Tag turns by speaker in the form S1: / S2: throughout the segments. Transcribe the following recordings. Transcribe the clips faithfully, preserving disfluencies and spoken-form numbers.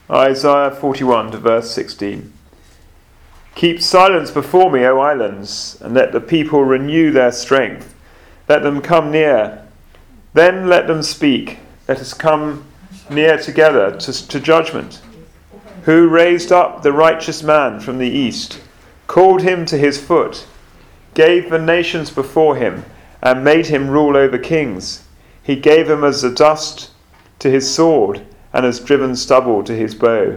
S1: Isaiah forty-one to verse sixteen. Keep silence before me, O islands, and let the people renew their strength. Let them come near. Then let them speak. Let us come near together to, to judgment. Who raised up the righteous man from the east, called him to his foot, gave the nations before him, and made him rule over kings. He gave him as the dust to his sword, and has driven stubble to his bow.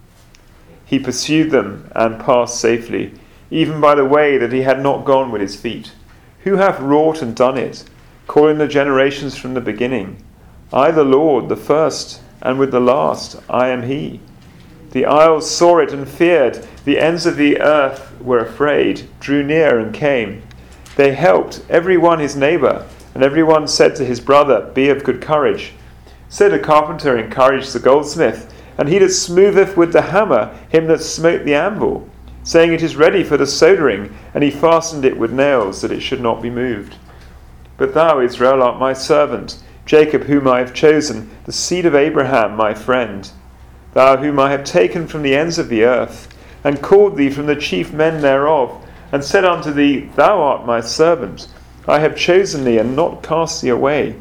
S1: He pursued them and passed safely, even by the way that he had not gone with his feet. Who hath wrought and done it, calling the generations from the beginning? I, the Lord, the first, and with the last, I am he. The isles saw it and feared. The ends of the earth were afraid, drew near and came. They helped every one his neighbour, and every one said to his brother, Be of good courage. So the carpenter encouraged the goldsmith, and he that smootheth with the hammer him that smote the anvil, saying, It is ready for the soldering, and he fastened it with nails, that it should not be moved. But thou, Israel, art my servant, Jacob whom I have chosen, the seed of Abraham my friend. Thou whom I have taken from the ends of the earth, and called thee from the chief men thereof, and said unto thee, Thou art my servant. I have chosen thee, and not cast thee away.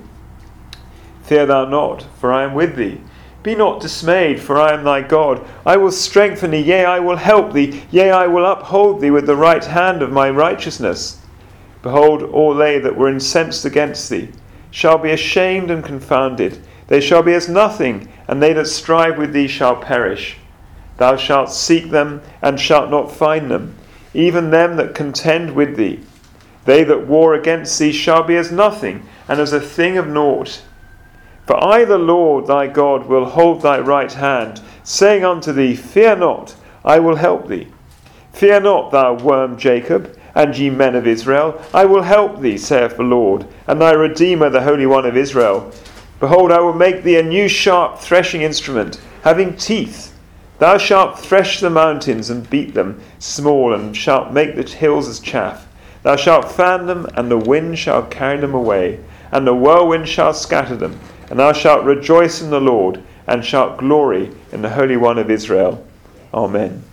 S1: Fear thou not, for I am with thee. Be not dismayed, for I am thy God. I will strengthen thee, yea, I will help thee, yea, I will uphold thee with the right hand of my righteousness. Behold, all they that were incensed against thee shall be ashamed and confounded. They shall be as nothing, and they that strive with thee shall perish. Thou shalt seek them, and shalt not find them, even them that contend with thee. They that war against thee shall be as nothing, and as a thing of naught. For I, the Lord thy God, will hold thy right hand, saying unto thee, Fear not, I will help thee. Fear not, thou worm Jacob, and ye men of Israel, I will help thee, saith the Lord, and thy Redeemer, the Holy One of Israel. Behold, I will make thee a new sharp threshing instrument, having teeth. Thou shalt thresh the mountains and beat them small, and shalt make the hills as chaff. Thou shalt fan them, and the wind shall carry them away, and the whirlwind shall scatter them. And thou shalt rejoice in the Lord, and shalt glory in the Holy One of Israel. Amen.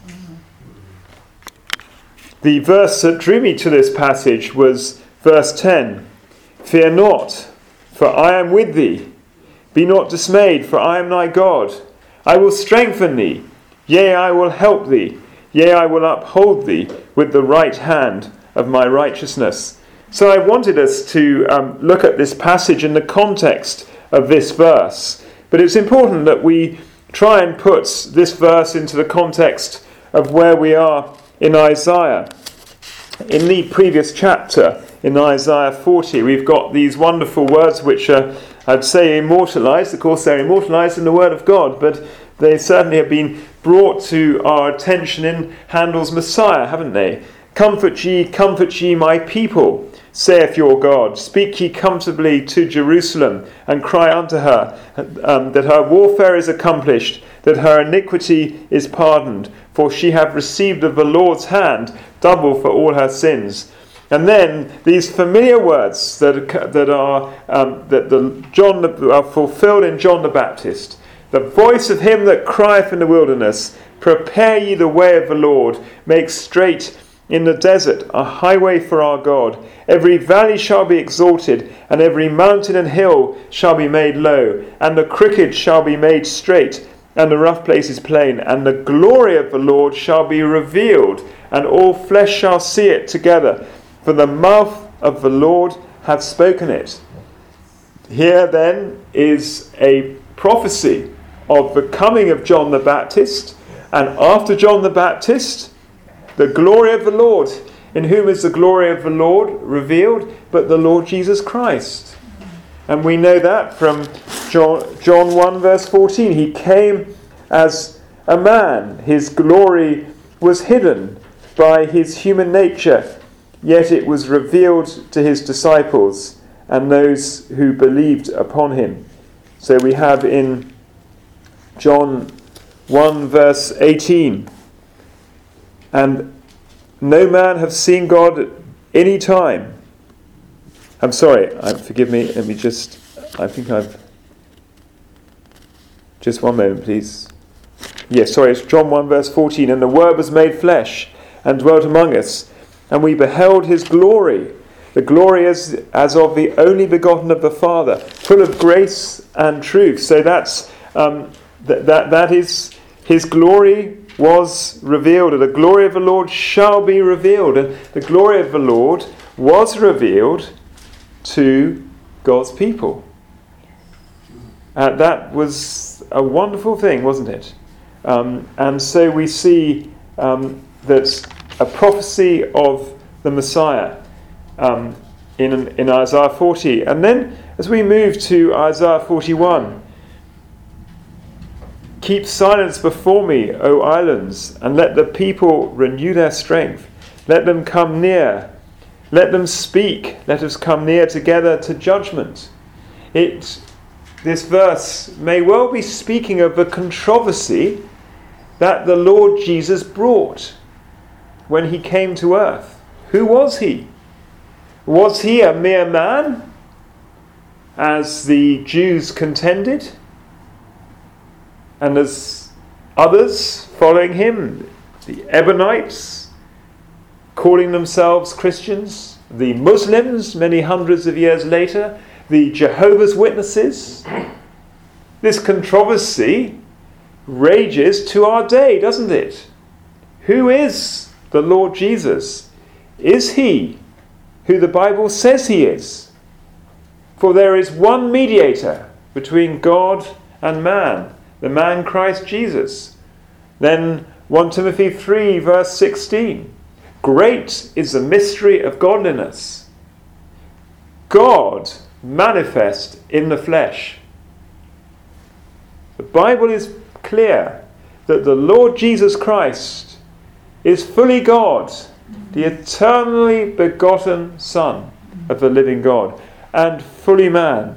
S1: The verse that drew me to this passage was verse ten. Fear not, for I am with thee. Be not dismayed, for I am thy God. I will strengthen thee. Yea, I will help thee. Yea, I will uphold thee with the right hand of my righteousness. So I wanted us to um, look at this passage in the context of this verse. But it's important that we try and put this verse into the context of where we are in Isaiah. In the previous chapter, in Isaiah forty, we've got these wonderful words which are, I'd say, immortalized. Of course, they're immortalized in the Word of God, but they certainly have been brought to our attention in Handel's Messiah, haven't they? Comfort ye, comfort ye my people, saith your God. Speak ye comfortably to Jerusalem, and cry unto her um, that her warfare is accomplished, that her iniquity is pardoned, for she hath received of the Lord's hand double for all her sins. And then these familiar words that that are um, that the John are fulfilled in John the Baptist. The voice of him that crieth in the wilderness, prepare ye the way of the Lord, make straight in the desert a highway for our God. Every valley shall be exalted, and every mountain and hill shall be made low, and the crooked shall be made straight, and the rough places plain, and the glory of the Lord shall be revealed, and all flesh shall see it together, for the mouth of the Lord hath spoken it. Here then is a prophecy of the coming of John the Baptist, and after John the Baptist, the glory of the Lord. In whom is the glory of the Lord revealed? But the Lord Jesus Christ. And we know that from John, John one verse fourteen. He came as a man. His glory was hidden by his human nature, yet it was revealed to his disciples and those who believed upon him. So we have in John one verse eighteen, and no man have seen God at any time. I'm sorry, I, forgive me, let me just, I think I've, just one moment please. yes, sorry, it's John one verse fourteen. And the Word was made flesh and dwelt among us, and we beheld his glory, the glory as, as of the only begotten of the Father, full of grace and truth. So that's um, th- that that is his glory was revealed, and the glory of the Lord shall be revealed. And the glory of the Lord was revealed to God's people. Uh, that was a wonderful thing, wasn't it? Um, and so we see um, that a prophecy of the Messiah um, in, in Isaiah forty. And then as we move to Isaiah forty-one, keep silence before me, O islands, and let the people renew their strength. Let them come near. Let them speak. Let us come near together to judgment. It, this verse may well be speaking of the controversy that the Lord Jesus brought when he came to earth. Who was he? Was he a mere man, as the Jews contended? And as others following him, the Ebionites, calling themselves Christians, the Muslims many hundreds of years later, the Jehovah's Witnesses. This controversy rages to our day, doesn't it? Who is the Lord Jesus? Is he who the Bible says he is? For there is one mediator between God and man, the man Christ Jesus. Then First Timothy three verse sixteen. Great is the mystery of godliness. God manifest in the flesh. The Bible is clear that the Lord Jesus Christ is fully God, the eternally begotten Son of the living God, and fully man.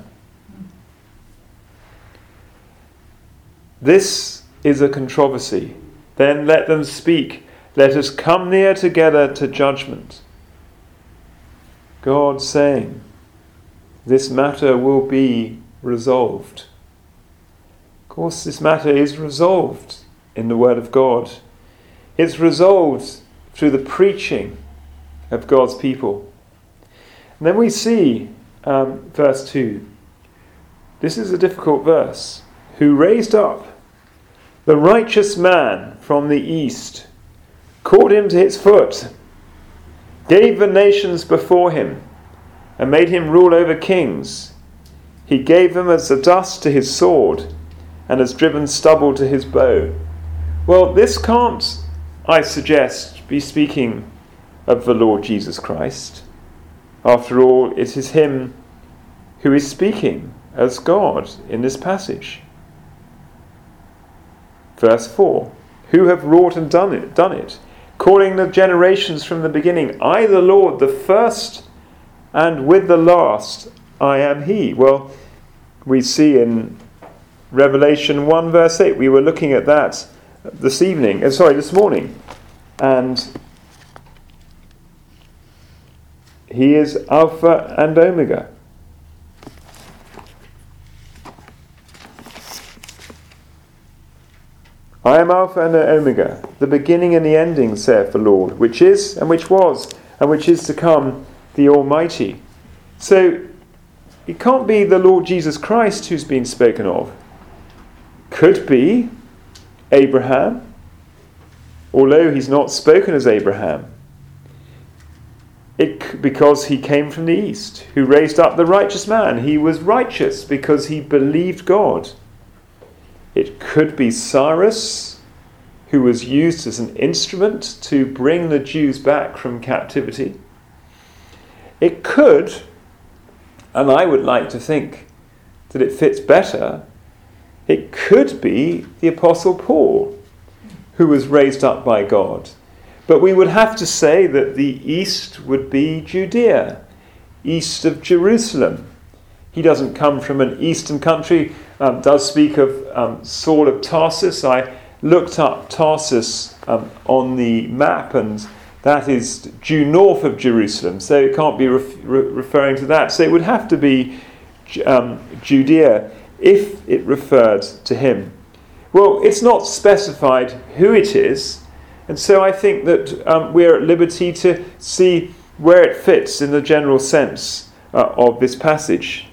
S1: This is a controversy. Then let them speak. Let us come near together to judgment. God saying, this matter will be resolved. Of course, this matter is resolved in the Word of God. It's resolved through the preaching of God's people. And then we see um, verse two. This is a difficult verse. Who raised up the righteous man from the east, called him to his foot, gave the nations before him, and made him rule over kings. He gave them as the dust to his sword, and has driven stubble to his bow. Well, this can't, I suggest, be speaking of the Lord Jesus Christ. After all, it is him who is speaking as God in this passage. Verse four. Who have wrought and done it, done it, calling the generations from the beginning. I, the Lord, the first, and with the last, I am he. Well, we see in Revelation one verse eight, we were looking at that this evening, uh, sorry, this morning. And he is Alpha and Omega. I am Alpha and Omega, the beginning and the ending, saith the Lord, which is, and which was, and which is to come, the Almighty. So, it can't be the Lord Jesus Christ who's been spoken of. Could be Abraham, although he's not spoken as Abraham. It, because he came from the east, who raised up the righteous man. He was righteous because he believed God. It could be Cyrus, who was used as an instrument to bring the Jews back from captivity. It could, and I would like to think that it fits better, it could be the Apostle Paul, who was raised up by God. But we would have to say that the east would be Judea, east of Jerusalem. He doesn't come from an eastern country. Um, does speak of um, Saul of Tarsus. I looked up Tarsus um, on the map, and that is due north of Jerusalem, so it can't be ref- re- referring to that. So it would have to be um, Judea if it referred to him. Well, it's not specified who it is, and so I think that um, we're at liberty to see where it fits in the general sense uh, of this passage.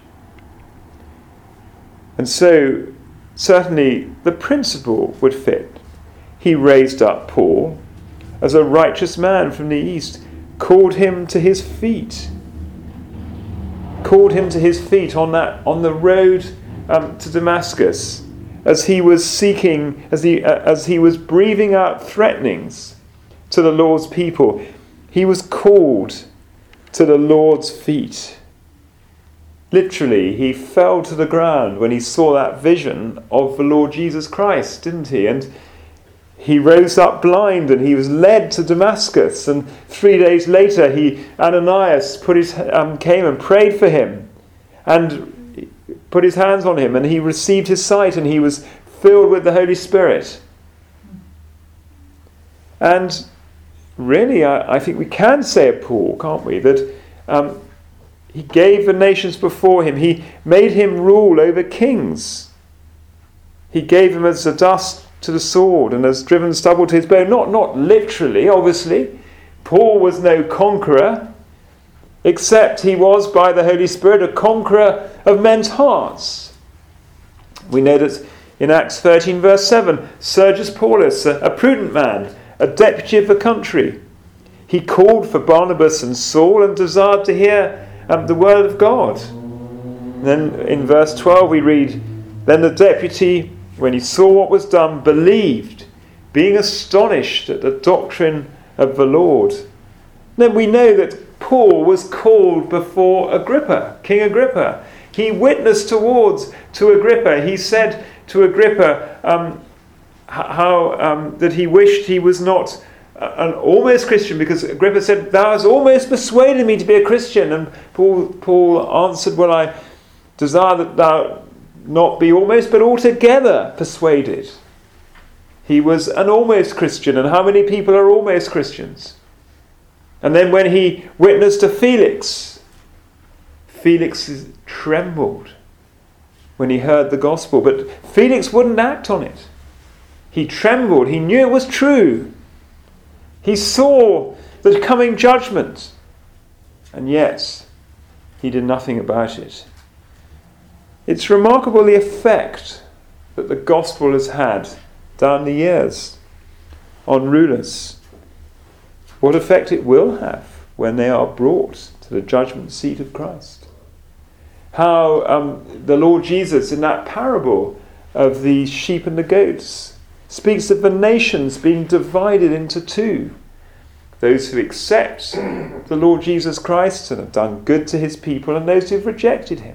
S1: And so, certainly, the principle would fit. He raised up Paul as a righteous man from the east, called him to his feet, called him to his feet on that on the road um, to Damascus, as he was seeking, as he uh, as he was breathing out threatenings to the Lord's people. He was called to the Lord's feet. Literally, he fell to the ground when he saw that vision of the Lord Jesus Christ, didn't he? And he rose up blind and he was led to Damascus. And three days later, he Ananias put his um, came and prayed for him, and put his hands on him, and he received his sight, and he was filled with the Holy Spirit. And really, I, I think we can say of Paul, can't we, that um, he gave the nations before him. He made him rule over kings. He gave him as the dust to the sword and as driven stubble to his bow. Not, not literally, obviously. Paul was no conqueror, except he was, by the Holy Spirit, a conqueror of men's hearts. We know that in Acts thirteen, verse seven, Sergius Paulus, a, a prudent man, a deputy of the country, he called for Barnabas and Saul and desired to hear um, the word of God. And then in verse twelve we read, then the deputy, when he saw what was done, believed, being astonished at the doctrine of the Lord. Then we know that Paul was called before Agrippa, King Agrippa. He witnessed towards to Agrippa. He said to Agrippa um, how um, that he wished he was not an almost Christian, because Agrippa said, thou hast almost persuaded me to be a Christian. And Paul, Paul answered, well, I desire that thou not be almost, but altogether persuaded. He was an almost Christian, and how many people are almost Christians? And then when he witnessed to Felix, Felix trembled when he heard the gospel, but Felix wouldn't act on it. He trembled. He knew it was true. He saw the coming judgment, and yet he did nothing about it. It's remarkable the effect that the gospel has had down the years on rulers. What effect it will have when they are brought to the judgment seat of Christ. How um, the Lord Jesus, in that parable of the sheep and the goats, speaks of the nations being divided into two. Those who accept the Lord Jesus Christ and have done good to his people, and those who have rejected him.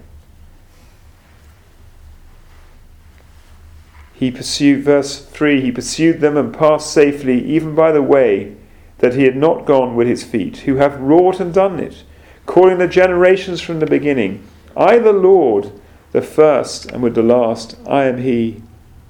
S1: He pursued, verse three, he pursued them and passed safely even by the way that he had not gone with his feet, who have wrought and done it, calling the generations from the beginning. I, the Lord, the first, and with the last, I am he.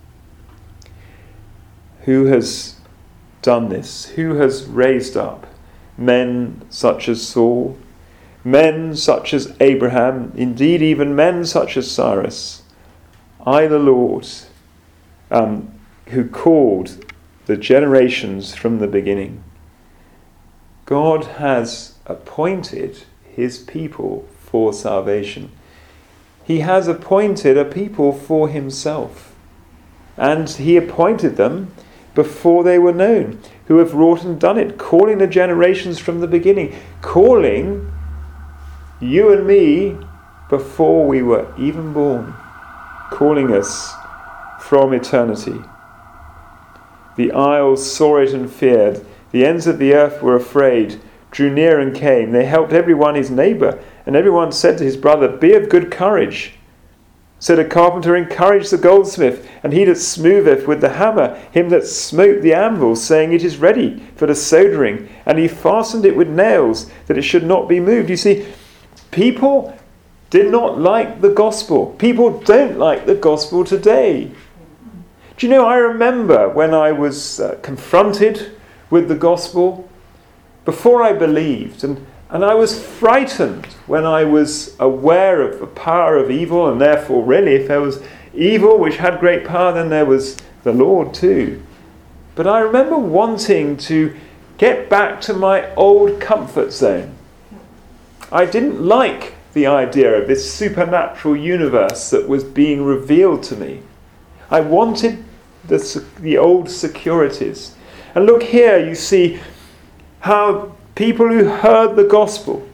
S1: Who has done this? Who has raised up men such as Saul, men such as Abraham, indeed even men such as Cyrus? I, the Lord, um, who called the generations from the beginning. God has appointed his people for salvation. He has appointed a people for himself, and he appointed them before they were known, who have wrought and done it, calling the generations from the beginning, calling you and me before we were even born, calling us from eternity. The isles saw it and feared. The ends of the earth were afraid, drew near and came. They helped everyone his neighbour, and everyone said to his brother, be of good courage. Said a carpenter, encourage the goldsmith, and he that smootheth with the hammer him that smote the anvil, saying, it is ready for the soldering. And he fastened it with nails, that it should not be moved. You see, people did not like the gospel. People don't like the gospel today. Do you know, I remember when I was uh, confronted with the gospel, before I believed, and, and I was frightened when I was aware of the power of evil, and therefore really if there was evil which had great power, then there was the Lord too. But I remember wanting to get back to my old comfort zone. I didn't like the idea of this supernatural universe that was being revealed to me. I wanted the, the old securities. And look here, you see how people who heard the gospel,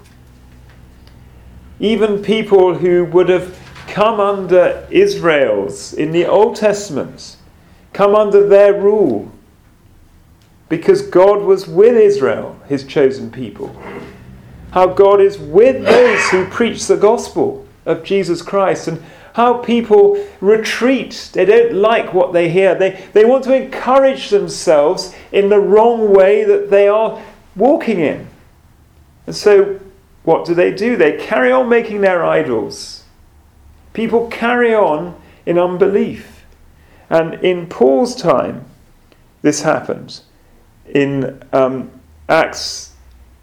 S1: even people who would have come under Israel's, in the Old Testament, come under their rule, because God was with Israel, his chosen people. How God is with those who preach the gospel of Jesus Christ, and how people retreat. They don't like what they hear. They, they want to encourage themselves in the wrong way that they are walking in. And so what do they do? They carry on making their idols. People carry on in unbelief. And in Paul's time, this happened. In um, Acts,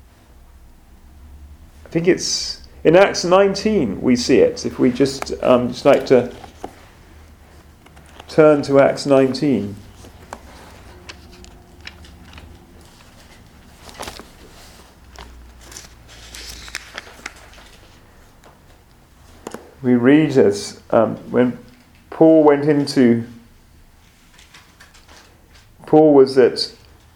S1: I think it's in Acts nineteen we see it. If we just um, just like to turn to Acts nineteen. We read as um, when Paul went into, Paul was at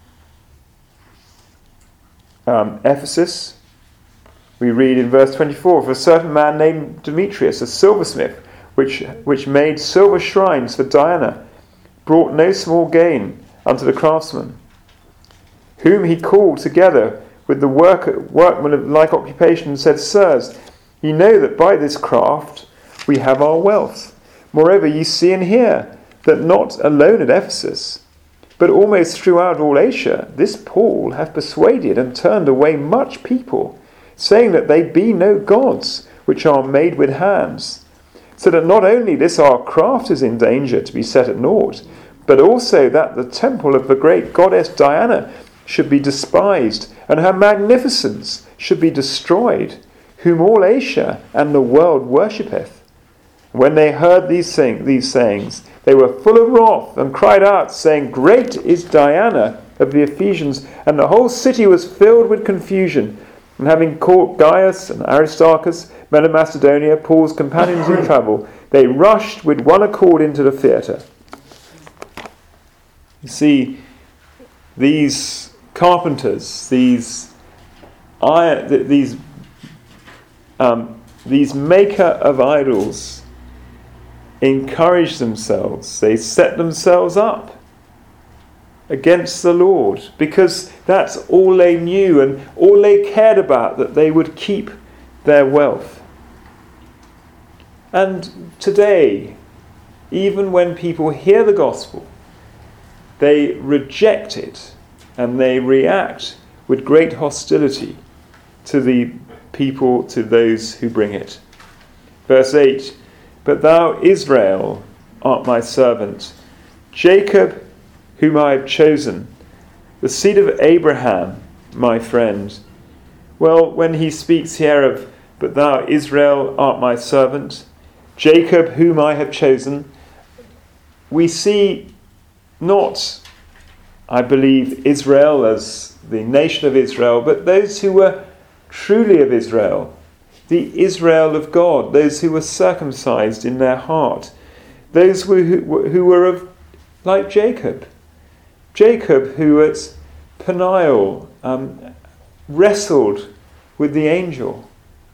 S1: um, Ephesus. We read in verse twenty-four, "For a certain man named Demetrius, a silversmith, which which made silver shrines for Diana, brought no small gain unto the craftsmen, whom he called together with the work, workmen of like occupation, and said, Sirs, ye know that by this craft we have our wealth. Moreover, ye see and hear that not alone at Ephesus, but almost throughout all Asia, this Paul hath persuaded and turned away much people, saying that they be no gods, which are made with hands. So that not only this our craft is in danger to be set at naught, but also that the temple of the great goddess Diana should be despised, and her magnificence should be destroyed, whom all Asia and the world worshippeth. When they heard these, sing, these sayings, they were full of wrath, and cried out, saying, Great is Diana of the Ephesians. And the whole city was filled with confusion. And having caught Gaius and Aristarchus, men of Macedonia, Paul's companions in travel, they rushed with one accord into the theatre. You see, these carpenters, these iron, these um, these maker of idols, encourage themselves. They set themselves up against the Lord, because that's all they knew and all they cared about, that they would keep their wealth. And today, even when people hear the gospel, they reject it and they react with great hostility to the people, to those who bring it. Verse eight, But thou, Israel, art my servant, Jacob, whom I have chosen, the seed of Abraham, my friend. Well, when he speaks here of, But thou, Israel, art my servant, Jacob, whom I have chosen, we see not, I believe, Israel as the nation of Israel, but those who were truly of Israel, the Israel of God, those who were circumcised in their heart, those who, who were of, like Jacob, Jacob who at Peniel um, wrestled with the angel,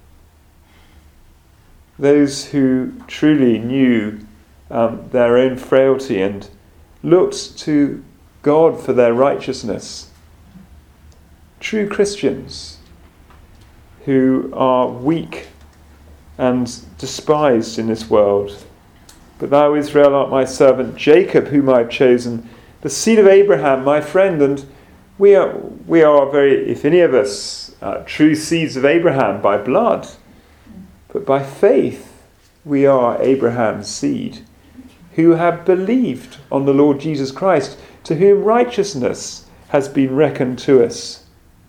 S1: those who truly knew um, their own frailty and looked to God for their righteousness, true Christians who are weak and despised in this world. But thou, Israel, art my servant, Jacob, whom I have chosen, the seed of Abraham, my friend. And we are, we are very, if any of us, uh, true seeds of Abraham by blood, but by faith we are Abraham's seed, who have believed on the Lord Jesus Christ, to whom righteousness has been reckoned to us.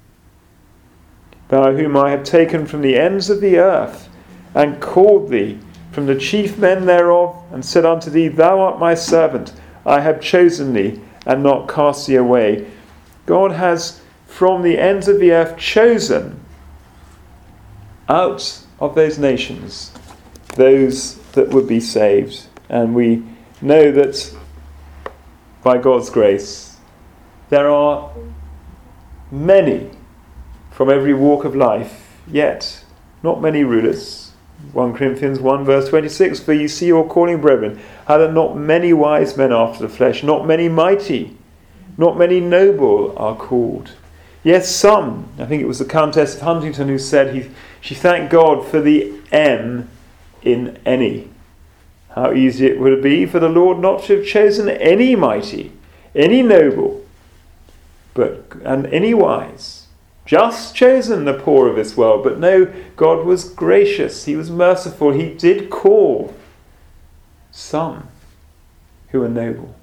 S1: Thou whom I have taken from the ends of the earth, and called thee from the chief men thereof, and said unto thee, Thou art my servant, I have chosen thee, and not cast thee away. God has from the ends of the earth chosen out of those nations those that would be saved. And we know that by God's grace there are many from every walk of life, yet not many rulers. First Corinthians one verse twenty-six, for you see your calling, brethren, how that not many wise men after the flesh, not many mighty, not many noble are called. Yes, some, I think it was the Countess of Huntington who said he, she thanked God for the M in any. How easy it would be for the Lord not to have chosen any mighty, any noble, but and any wise. Just chosen the poor of this world. But no, God was gracious. He was merciful. He did call some who are noble.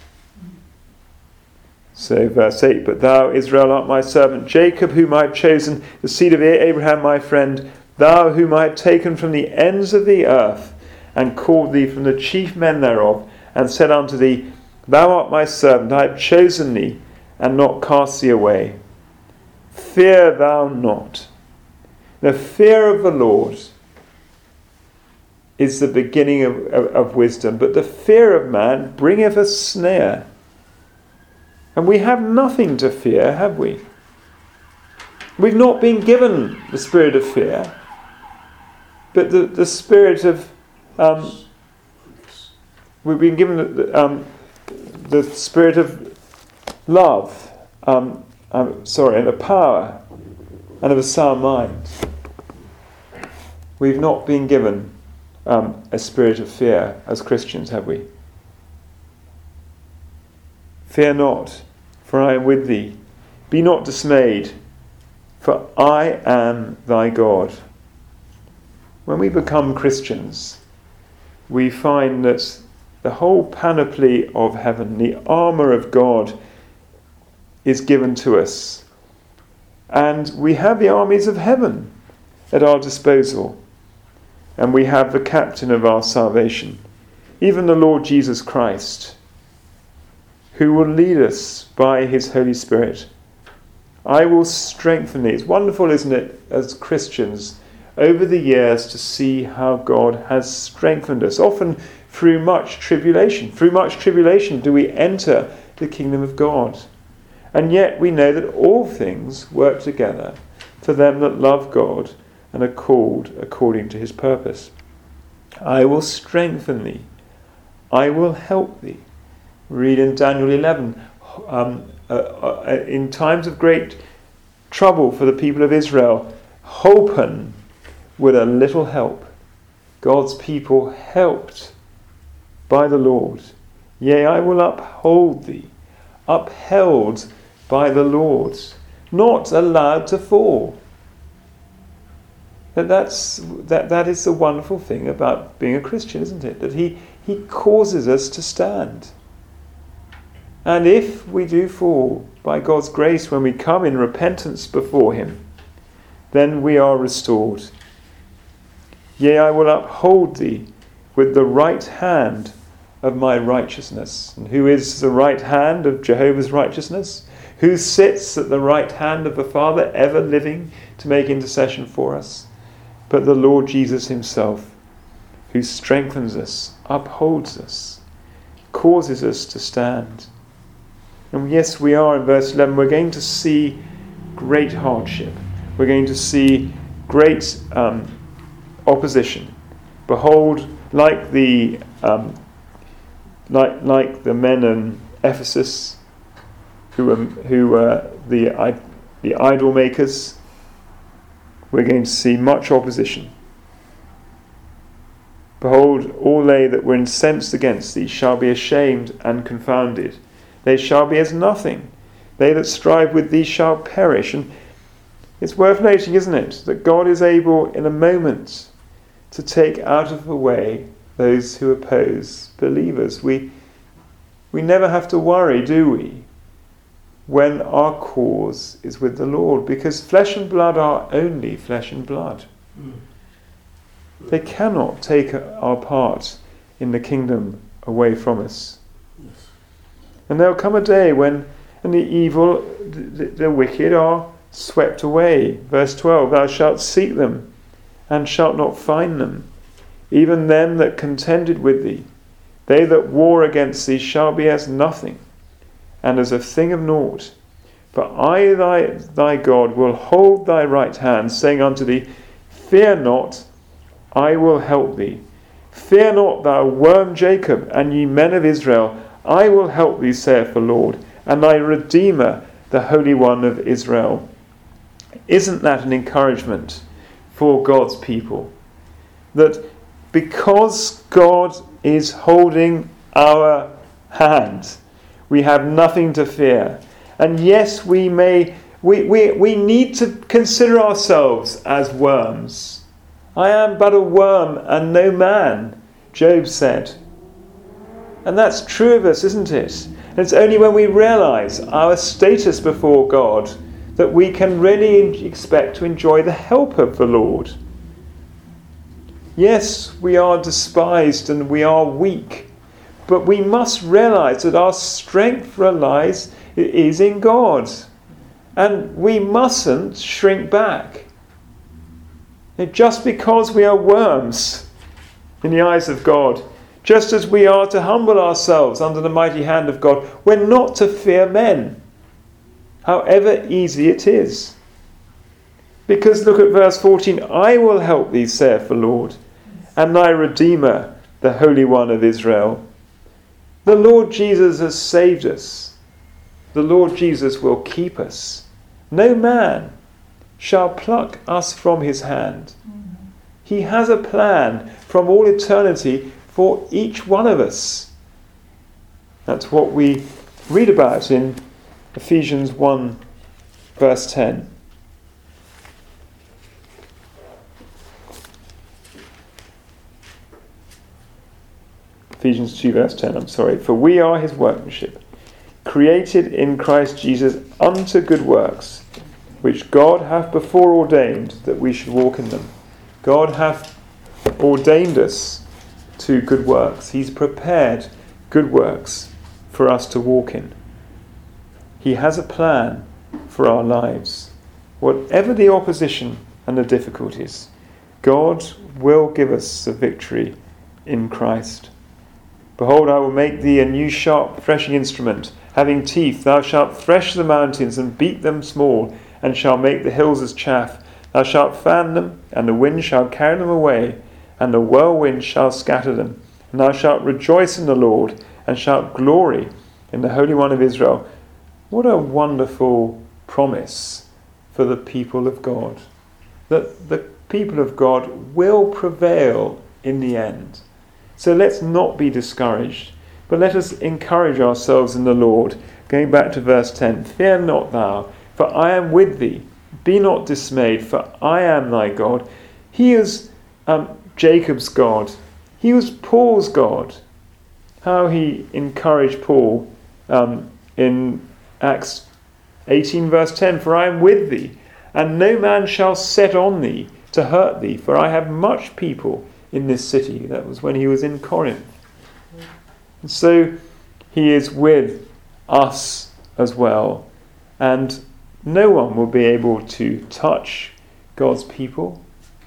S1: So verse eight, but thou, Israel, art my servant, Jacob, whom I have chosen, the seed of Abraham my friend, thou whom I have taken from the ends of the earth, and called thee from the chief men thereof, and said unto thee, thou art my servant, I have chosen thee, and not cast thee away. Fear thou not. The fear of the Lord is the beginning of, of, of wisdom, but the fear of man bringeth a snare. And we have nothing to fear, have we? We've not been given the spirit of fear, but the, the spirit of... Um, we've been given the, um, the spirit of love, um, um, sorry, and of power, and of a sound mind. We've not been given um, a spirit of fear as Christians, have we? Fear not, for I am with thee. Be not dismayed, for I am thy God. When we become Christians, we find that the whole panoply of heaven, the armour of God, is given to us. And we have the armies of heaven at our disposal. And we have the captain of our salvation, even the Lord Jesus Christ, who will lead us by his Holy Spirit. I will strengthen thee. It's wonderful, isn't it, as Christians, over the years to see how God has strengthened us, often through much tribulation. Through much tribulation do we enter the kingdom of God. And yet we know that all things work together for them that love God and are called according to his purpose. I will strengthen thee. I will help thee. Read in Daniel eleven, um, uh, uh, in times of great trouble for the people of Israel, holpen with a little help. God's people helped by the Lord. Yea, I will uphold thee, upheld by the Lord, not allowed to fall. That that's that that is the wonderful thing about being a Christian, isn't it? That he he causes us to stand. And if we do fall, by God's grace, when we come in repentance before him, then we are restored. Yea, I will uphold thee with the right hand of my righteousness. And who is the right hand of Jehovah's righteousness? Who sits at the right hand of the Father, ever living to make intercession for us? But the Lord Jesus himself, who strengthens us, upholds us, causes us to stand. And yes, we are, in verse eleven, we're going to see great hardship. We're going to see great um, opposition. Behold, like the um, like like the men in Ephesus, who were who were the the idol makers, we're going to see much opposition. Behold, all they that were incensed against thee shall be ashamed and confounded. They shall be as nothing. They that strive with thee shall perish. And it's worth noting, isn't it, that God is able in a moment to take out of the way those who oppose believers. We we never have to worry, do we, when our cause is with the Lord, because flesh and blood are only flesh and blood. Mm. They cannot take our part in the kingdom away from us. Yes. And there'll come a day when and the evil, the, the wicked are swept away. Verse twelve, thou shalt seek them, and shalt not find them. Even them that contended with thee, they that war against thee shall be as nothing, and as a thing of naught. For I, thy, thy God, will hold thy right hand, saying unto thee, fear not, I will help thee. Fear not, thou worm Jacob, and ye men of Israel, I will help thee, saith the Lord, and thy Redeemer, the Holy One of Israel. Isn't that an encouragement for God's people? That because God is holding our hand, we have nothing to fear. And yes, we may we, we, we need to consider ourselves as worms. I am but a worm and no man, Job said. And that's true of us, isn't it? And it's only when we realise our status before God that we can really expect to enjoy the help of the Lord. Yes, we are despised and we are weak, but we must realise that our strength relies is in God, and we mustn't shrink back. Just because we are worms in the eyes of God, just as we are to humble ourselves under the mighty hand of God, we're not to fear men, however easy it is. Because look at verse fourteen, I will help thee, saith the Lord, and thy Redeemer, the Holy One of Israel. The Lord Jesus has saved us. The Lord Jesus will keep us. No man shall pluck us from his hand. He has a plan from all eternity for each one of us. That's what we read about in Ephesians one, verse ten. Ephesians two, verse ten, I'm sorry. For we are his workmanship, created in Christ Jesus unto good works, which God hath before ordained that we should walk in them. God hath ordained us to good works. He's prepared good works for us to walk in. He has a plan for our lives. Whatever the opposition and the difficulties, God will give us the victory in Christ. Behold, I will make thee a new sharp threshing instrument, having teeth. Thou shalt thresh the mountains and beat them small, and shalt make the hills as chaff. Thou shalt fan them, and the wind shall carry them away, and the whirlwind shall scatter them. And thou shalt rejoice in the Lord, and shalt glory in the Holy One of Israel. What a wonderful promise for the people of God. That the people of God will prevail in the end. So let's not be discouraged, but let us encourage ourselves in the Lord. Going back to verse ten, fear not thou, for I am with thee. Be not dismayed, for I am thy God. He is um, Jacob's God. He was Paul's God. How he encouraged Paul um, in Acts eighteen, verse ten, for I am with thee, and no man shall set on thee to hurt thee, for I have much people in this city. That was when he was in Corinth. And so he is with us as well. And no one will be able to touch God's people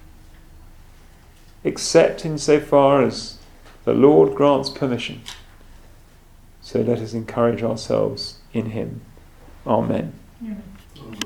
S1: except insofar as the Lord grants permission. So let us encourage ourselves in him. Amen. Yeah.